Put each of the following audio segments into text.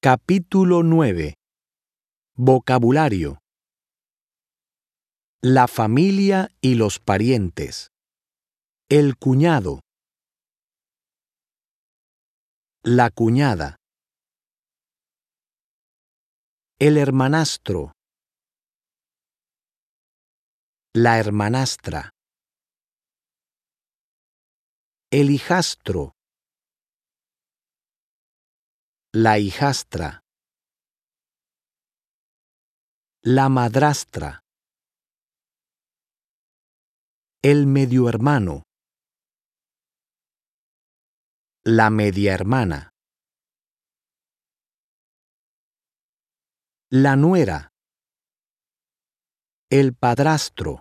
Capítulo 9. Vocabulario. La familia y los parientes. El cuñado. La cuñada. El hermanastro. La hermanastra. El hijastro. La hijastra. La madrastra. El medio hermano. La media hermana. La nuera. El padrastro.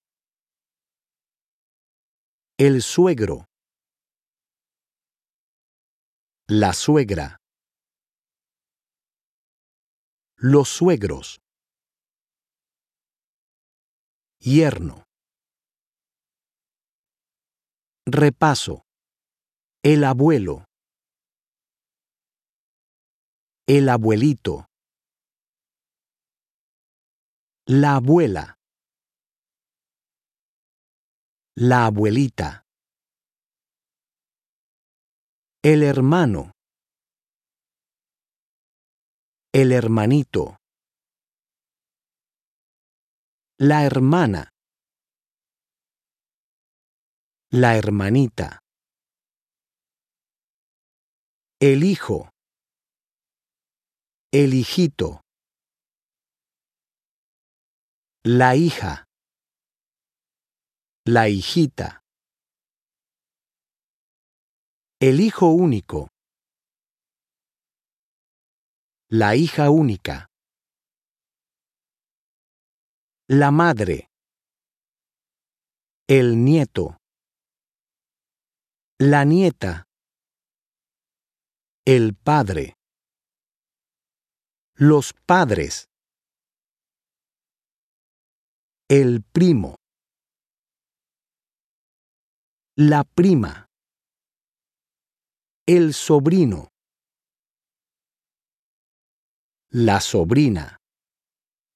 El suegro. La suegra. Los suegros. Yerno. Repaso. El abuelo. El abuelito. La abuela. La abuelita. El hermano. El hermanito. La hermana. La hermanita. El hijo. El hijito. La hija. La hijita. El hijo único. La hija única. La madre. El nieto. La nieta. El padre. Los padres. El primo. La prima. El sobrino. La sobrina.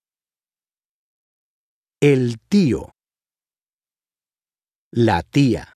El tío. La tía.